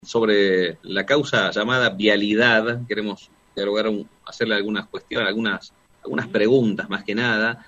sobre la causa llamada vialidad. Queremos dialogar, hacerle algunas cuestiones, algunas preguntas más que nada.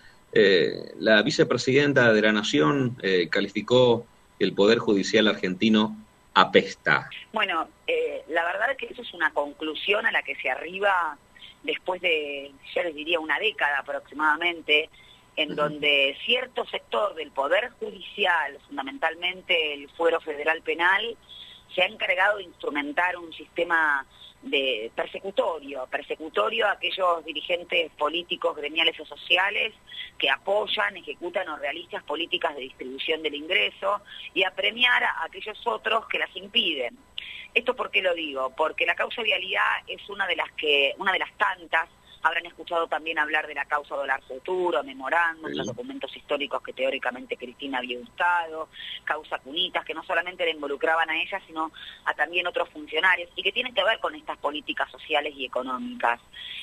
La vicepresidenta de la Nación calificó que el Poder Judicial argentino apesta. Bueno, la verdad es que eso es una conclusión a la que se arriba después de, ya les diría, una década aproximadamente, en donde cierto sector del Poder Judicial, fundamentalmente el Fuero Federal Penal, se ha encargado de instrumentar un sistema de persecutorio a aquellos dirigentes políticos, gremiales o sociales que apoyan, ejecutan o realizan políticas de distribución del ingreso, y a premiar a aquellos otros que las impiden. ¿Esto por qué lo digo? Porque la causa vialidad es una de las tantas. Habrán escuchado también hablar de la causa dólar futuro, memorándum, los documentos históricos que teóricamente Cristina había buscado, causa Cunitas, que no solamente le involucraban a ella, sino a también otros funcionarios, y que tienen que ver con estas políticas sociales y económicas.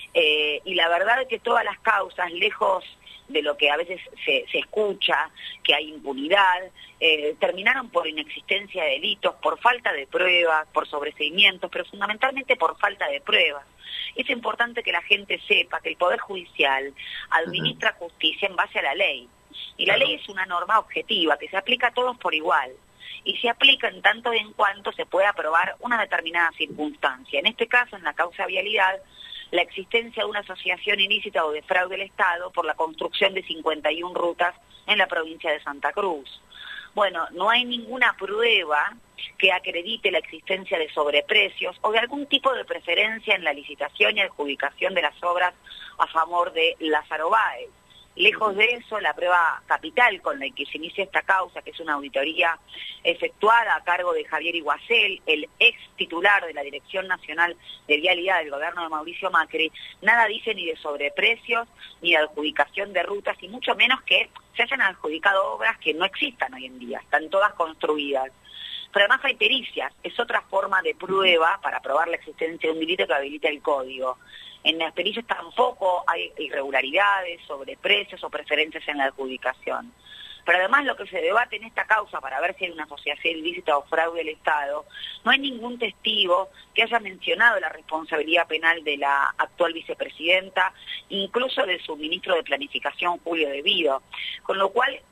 Y la verdad es que todas las causas, lejos de lo que a veces se escucha, que hay impunidad, terminaron por inexistencia de delitos, por falta de pruebas, por sobreseimientos, pero fundamentalmente por falta de pruebas. Es importante que la gente sepa que el Poder Judicial administra justicia en base a la ley. Y la ley es una norma objetiva que se aplica a todos por igual. Y se aplica en tanto y en cuanto se pueda probar una determinada circunstancia. En este caso, en la causa vialidad, la existencia de una asociación ilícita o de fraude del Estado por la construcción de 51 rutas en la provincia de Santa Cruz. Bueno, no hay ninguna prueba que acredite la existencia de sobreprecios o de algún tipo de preferencia en la licitación y adjudicación de las obras a favor de Lázaro Báez. Lejos de eso, la prueba capital con la que se inicia esta causa, que es una auditoría efectuada a cargo de Javier Iguacel, el ex titular de la Dirección Nacional de Vialidad del gobierno de Mauricio Macri, nada dice ni de sobreprecios, ni de adjudicación de rutas, y mucho menos que se hayan adjudicado obras que no existan hoy en día, están todas construidas. Pero además hay pericias, es otra forma de prueba para probar la existencia de un delito que habilita el código. En las pericias tampoco hay irregularidades, sobreprecios o preferencias en la adjudicación. Pero además lo que se debate en esta causa para ver si hay una asociación ilícita o fraude del Estado, no hay ningún testigo que haya mencionado la responsabilidad penal de la actual vicepresidenta, incluso de su ministro de Planificación, Julio De Vido, con lo cual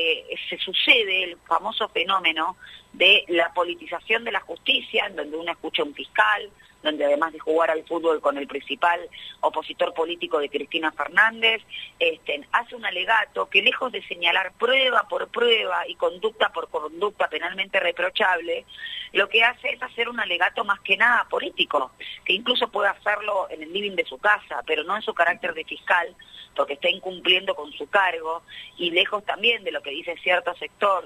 se sucede el famoso fenómeno de la politización de la justicia, en donde uno escucha a un fiscal, donde además de jugar al fútbol con el principal opositor político de Cristina Fernández, hace un alegato que, lejos de señalar prueba por prueba y conducta por conducta penalmente reprochable, lo que hace es hacer un alegato más que nada político, que incluso puede hacerlo en el living de su casa, pero no en su carácter de fiscal, porque está incumpliendo con su cargo, y lejos también de lo que dice cierto sector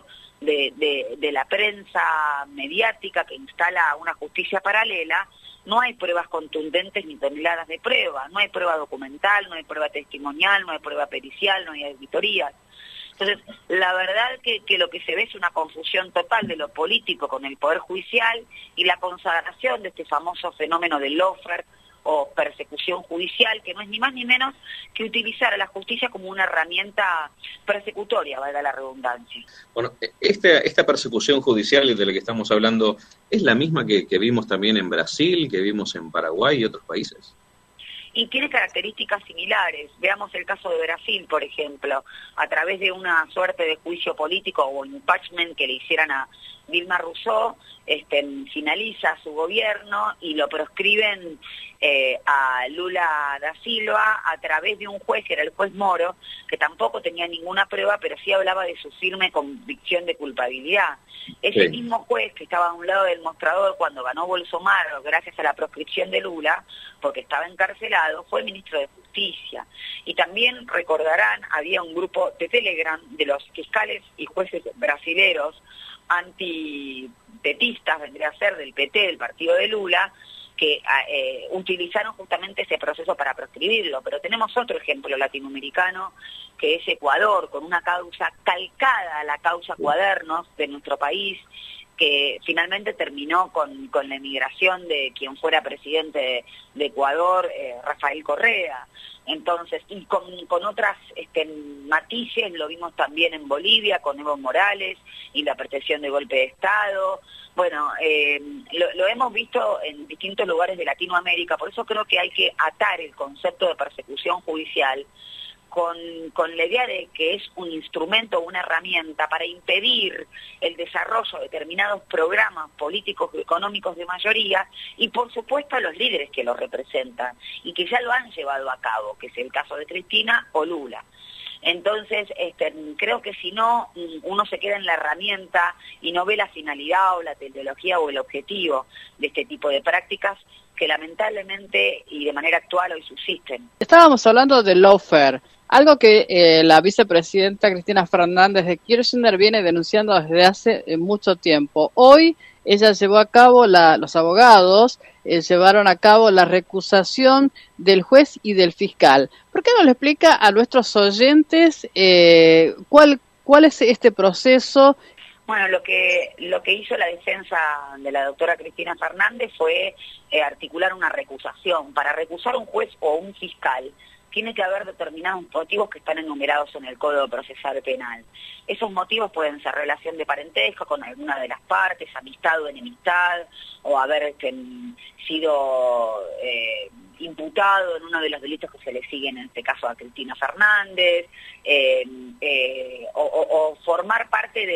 de la prensa mediática que instala una justicia paralela. No hay pruebas contundentes ni toneladas de pruebas, no hay prueba documental, no hay prueba testimonial, no hay prueba pericial, no hay auditorías. Entonces, la verdad que lo que se ve es una confusión total de lo político con el Poder Judicial y la consagración de este famoso fenómeno del lawfare o persecución judicial, que no es ni más ni menos que utilizar a la justicia como una herramienta persecutoria, valga la redundancia. Bueno, esta persecución judicial de la que estamos hablando, ¿es la misma que vimos también en Brasil, que vimos en Paraguay y otros países? Y tiene características similares. Veamos el caso de Brasil, por ejemplo, a través de una suerte de juicio político o impeachment que le hicieran a Dilma Rousseff, finaliza su gobierno y lo proscriben a Lula da Silva a través de un juez, que era el juez Moro, que tampoco tenía ninguna prueba, pero sí hablaba de su firme convicción de culpabilidad. Ese mismo juez que estaba a un lado del mostrador cuando ganó Bolsonaro, gracias a la proscripción de Lula, porque estaba encarcelado, fue ministro de Justicia. Y también recordarán, había un grupo de Telegram de los fiscales y jueces brasileros antipetistas, vendría a ser del PT, del partido de Lula, que utilizaron justamente ese proceso para proscribirlo. Pero tenemos otro ejemplo latinoamericano, que es Ecuador, con una causa calcada a la causa Cuadernos de nuestro país, que finalmente terminó con la emigración de quien fuera presidente de Ecuador, Rafael Correa. Entonces, y con otras matices, lo vimos también en Bolivia, con Evo Morales y la pretensión de golpe de Estado. Bueno, lo hemos visto en distintos lugares de Latinoamérica, por eso creo que hay que atar el concepto de persecución judicial con la idea de que es un instrumento, una herramienta para impedir el desarrollo de determinados programas políticos y económicos de mayoría y por supuesto a los líderes que los representan y que ya lo han llevado a cabo, que es el caso de Cristina o Lula. Entonces, creo que si no, uno se queda en la herramienta y no ve la finalidad o la teleología o el objetivo de este tipo de prácticas que lamentablemente y de manera actual hoy subsisten. Estábamos hablando del lawfare, algo que la vicepresidenta Cristina Fernández de Kirchner viene denunciando desde hace mucho tiempo. Hoy ella llevó a cabo, los abogados llevaron a cabo la recusación del juez y del fiscal. ¿Por qué no le explica a nuestros oyentes cuál es este proceso? Bueno, lo que hizo la defensa de la doctora Cristina Fernández fue articular una recusación. Para recusar un juez o un fiscal tiene que haber determinados motivos que están enumerados en el Código Procesal Penal. Esos motivos pueden ser relación de parentesco con alguna de las partes, amistad o enemistad, o haber sido imputado en uno de los delitos que se le siguen, en este caso a Cristina Fernández, o formar parte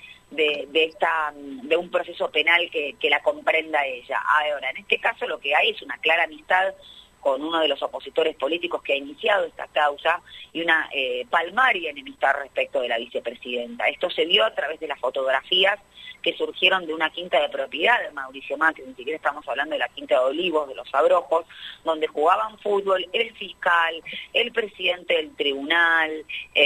de un proceso penal que la comprenda ella. Ahora, en este caso lo que hay es una clara amistad con uno de los opositores políticos que ha iniciado esta causa y una palmaria enemistad respecto de la vicepresidenta. Esto se vio a través de las fotografías que surgieron de una quinta de propiedad de Mauricio Macri, ni siquiera estamos hablando de la Quinta de Olivos, de los Abrojos, donde jugaban fútbol el fiscal, el presidente del tribunal,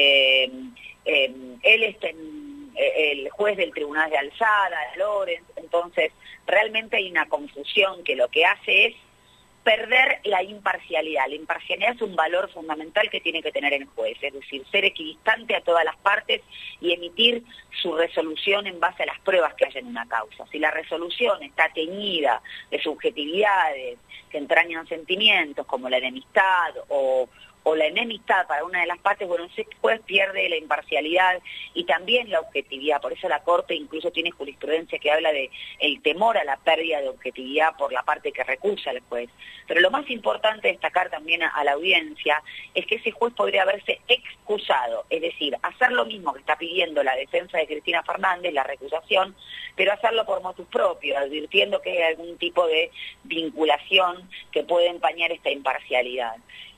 el juez del Tribunal de Alzada, Lorenz. Entonces, realmente hay una confusión que lo que hace es perder la imparcialidad. La imparcialidad es un valor fundamental que tiene que tener el juez, es decir, ser equidistante a todas las partes y emitir su resolución en base a las pruebas que haya en una causa. Si la resolución está teñida de subjetividades que entrañan sentimientos como la enemistad o la enemistad para una de las partes, bueno, ese juez pierde la imparcialidad y también la objetividad. Por eso la Corte incluso tiene jurisprudencia que habla de el temor a la pérdida de objetividad por la parte que recusa al juez. Pero lo más importante destacar también a la audiencia es que ese juez podría haberse excusado, es decir, hacer lo mismo que está pidiendo la defensa de Cristina Fernández, la recusación, pero hacerlo por motus propio, advirtiendo que hay algún tipo de vinculación que puede empañar esta imparcialidad.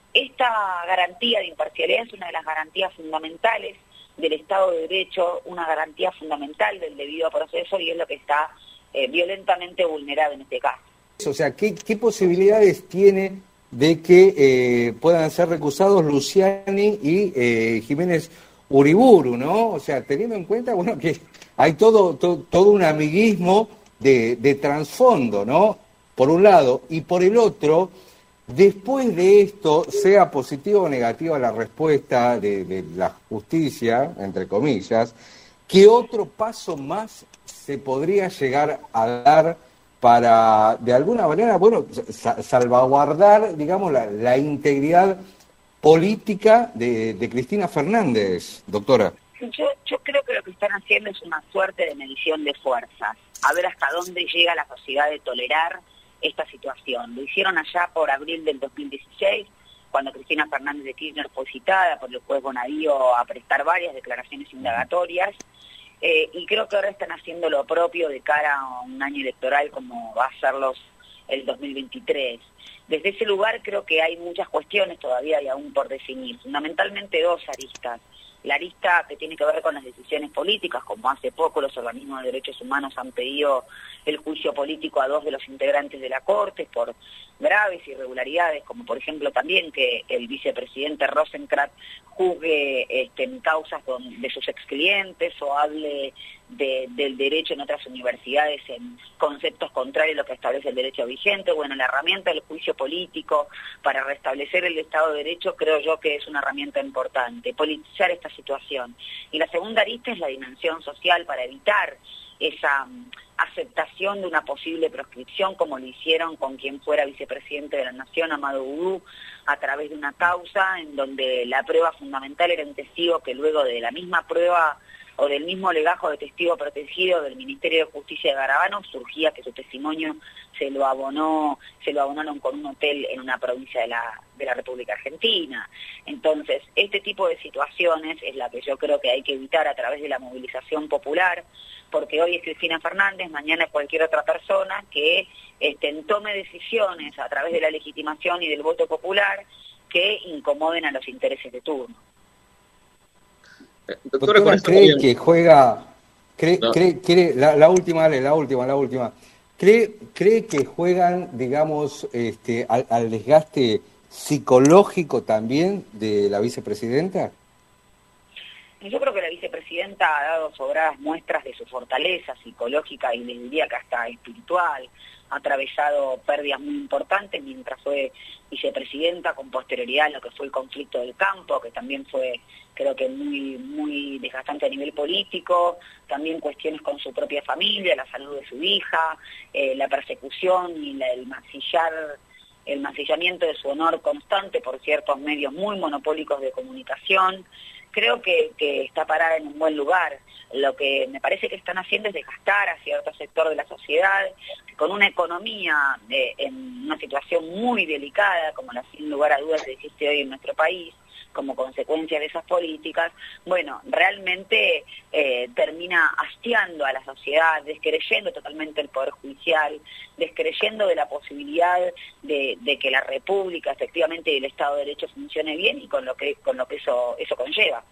Esta garantía de imparcialidad es una de las garantías fundamentales del Estado de Derecho, una garantía fundamental del debido proceso y es lo que está violentamente vulnerado en este caso. O sea, ¿qué posibilidades tiene de que puedan ser recusados Luciani y Jiménez Uriburu, ¿no? O sea, teniendo en cuenta, bueno, que hay todo un amiguismo de trasfondo, ¿no? Por un lado, y por el otro, después de esto, sea positiva o negativa la respuesta de la justicia, entre comillas, ¿qué otro paso más se podría llegar a dar para, de alguna manera, bueno, salvaguardar, digamos, la integridad política de Cristina Fernández, doctora? Yo creo que lo que están haciendo es una suerte de medición de fuerzas, a ver hasta dónde llega la sociedad de tolerar esta situación. Lo hicieron allá por abril del 2016, cuando Cristina Fernández de Kirchner fue citada por el juez Bonadío a prestar varias declaraciones indagatorias, y creo que ahora están haciendo lo propio de cara a un año electoral como va a ser el 2023. Desde ese lugar creo que hay muchas cuestiones todavía y aún por definir, fundamentalmente dos aristas. La arista que tiene que ver con las decisiones políticas, como hace poco los organismos de derechos humanos han pedido el juicio político a 2 de los integrantes de la Corte por graves irregularidades, como por ejemplo también que el vicepresidente Rosenkrantz juzgue en causas de sus exclientes o hable del derecho en otras universidades en conceptos contrarios a lo que establece el derecho vigente. Bueno, la herramienta del juicio político para restablecer el Estado de Derecho creo yo que es una herramienta importante, politizar esta situación. Y la segunda arista es la dimensión social para evitar esa aceptación de una posible proscripción, como lo hicieron con quien fuera vicepresidente de la Nación, Amado Boudou, a través de una causa en donde la prueba fundamental era un testigo que luego de la misma prueba o del mismo legajo de testigo protegido del Ministerio de Justicia de Garabano, surgía que su testimonio se lo abonaron con un hotel en una provincia de la República Argentina. Entonces, este tipo de situaciones es la que yo creo que hay que evitar a través de la movilización popular, porque hoy es Cristina Fernández, mañana es cualquier otra persona que tome decisiones a través de la legitimación y del voto popular que incomoden a los intereses de turno. Doctora, ¿cree que juega, la última, ¿cree que juegan, digamos, al desgaste psicológico también de la vicepresidenta? Yo creo que la vicepresidenta ha dado sobradas muestras de su fortaleza psicológica y les diría que hasta espiritual. Ha atravesado pérdidas muy importantes mientras fue vicepresidenta, con posterioridad a lo que fue el conflicto del campo, que también fue, creo que muy desgastante a nivel político, también cuestiones con su propia familia, la salud de su hija, la persecución y el mancillamiento de su honor constante por ciertos medios muy monopólicos de comunicación. Creo que está parada en un buen lugar. Lo que me parece que están haciendo es desgastar a cierto sector de la sociedad, con una economía en una situación muy delicada, como la sin lugar a dudas existe hoy en nuestro país, como consecuencia de esas políticas. Bueno, realmente termina hastiando a la sociedad, descreyendo totalmente el Poder Judicial, descreyendo de la posibilidad de que la República efectivamente y el Estado de Derecho funcione bien y con lo que eso conlleva.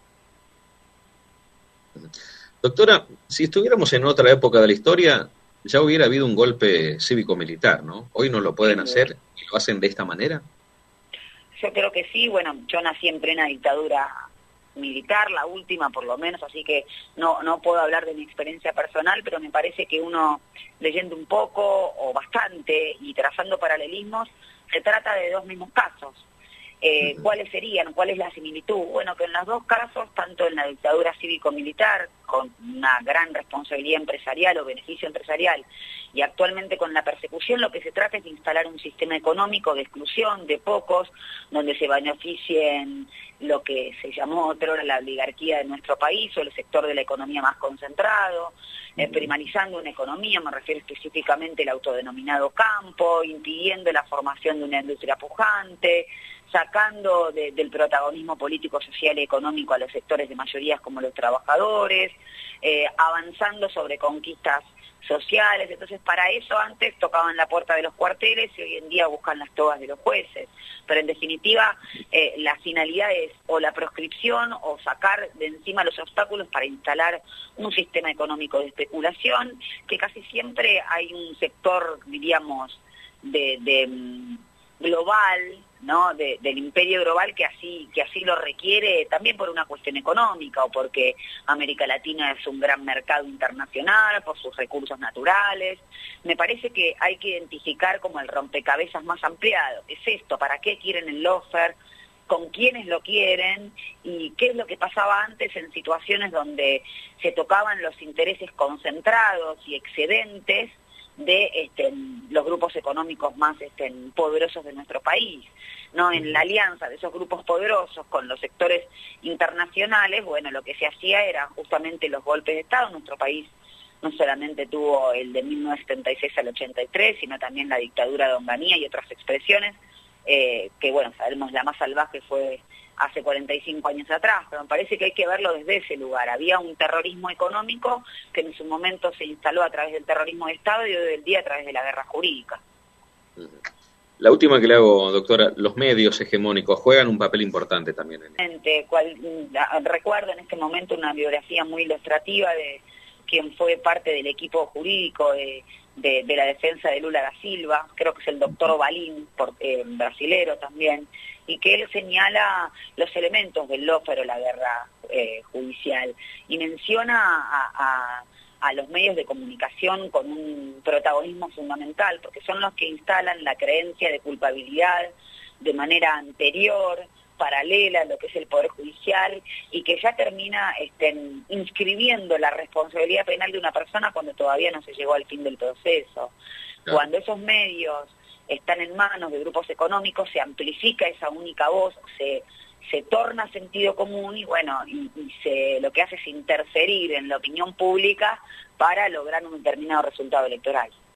Doctora, si estuviéramos en otra época de la historia, ya hubiera habido un golpe cívico-militar, ¿no? Hoy no lo pueden hacer y lo hacen de esta manera. Yo creo que sí. Bueno, yo nací en plena dictadura militar, la última por lo menos, así que no puedo hablar de mi experiencia personal, pero me parece que uno, leyendo un poco o bastante y trazando paralelismos, se trata de dos mismos casos. ¿Cuáles serían? ¿Cuál es la similitud? Bueno, que en los dos casos, tanto en la dictadura cívico-militar, con una gran responsabilidad empresarial o beneficio empresarial, y actualmente con la persecución, lo que se trata es de instalar un sistema económico de exclusión de pocos, donde se beneficien lo que se llamó otrora la oligarquía de nuestro país o el sector de la economía más concentrado, primarizando una economía, me refiero específicamente al autodenominado campo, impidiendo la formación de una industria pujante, sacando del protagonismo político, social y económico a los sectores de mayorías como los trabajadores, avanzando sobre conquistas sociales. Entonces, para eso antes tocaban la puerta de los cuarteles y hoy en día buscan las togas de los jueces. Pero en definitiva, la finalidad es o la proscripción o sacar de encima los obstáculos para instalar un sistema económico de especulación, que casi siempre hay un sector, diríamos, global, ¿no? Del imperio global que así lo requiere, también por una cuestión económica o porque América Latina es un gran mercado internacional por sus recursos naturales. Me parece que hay que identificar como el rompecabezas más ampliado. Es esto, ¿para qué quieren el lawfare? ¿Con quiénes lo quieren? ¿Y qué es lo que pasaba antes en situaciones donde se tocaban los intereses concentrados y excedentes de los grupos económicos más poderosos de nuestro país, ¿no? En la alianza de esos grupos poderosos con los sectores internacionales, bueno, lo que se hacía era justamente los golpes de Estado. Nuestro país no solamente tuvo el de 1976 al 83, sino también la dictadura de Onganía y otras expresiones, que bueno, sabemos la más salvaje fue hace 45 años atrás, pero me parece que hay que verlo desde ese lugar. Había un terrorismo económico que en su momento se instaló a través del terrorismo de Estado y hoy del día a través de la guerra jurídica. La última que le hago, doctora, los medios hegemónicos juegan un papel importante también en esto. Recuerdo en este momento una biografía muy ilustrativa de quien fue parte del equipo jurídico de la defensa de Lula da Silva, creo que es el doctor Obalín, brasilero también, y que él señala los elementos del lawfare o la guerra judicial, y menciona a los medios de comunicación con un protagonismo fundamental, porque son los que instalan la creencia de culpabilidad de manera anterior, paralela a lo que es el Poder Judicial y que ya termina inscribiendo la responsabilidad penal de una persona cuando todavía no se llegó al fin del proceso. Claro. Cuando esos medios están en manos de grupos económicos, se amplifica esa única voz, se torna sentido común y bueno, lo que hace es interferir en la opinión pública para lograr un determinado resultado electoral.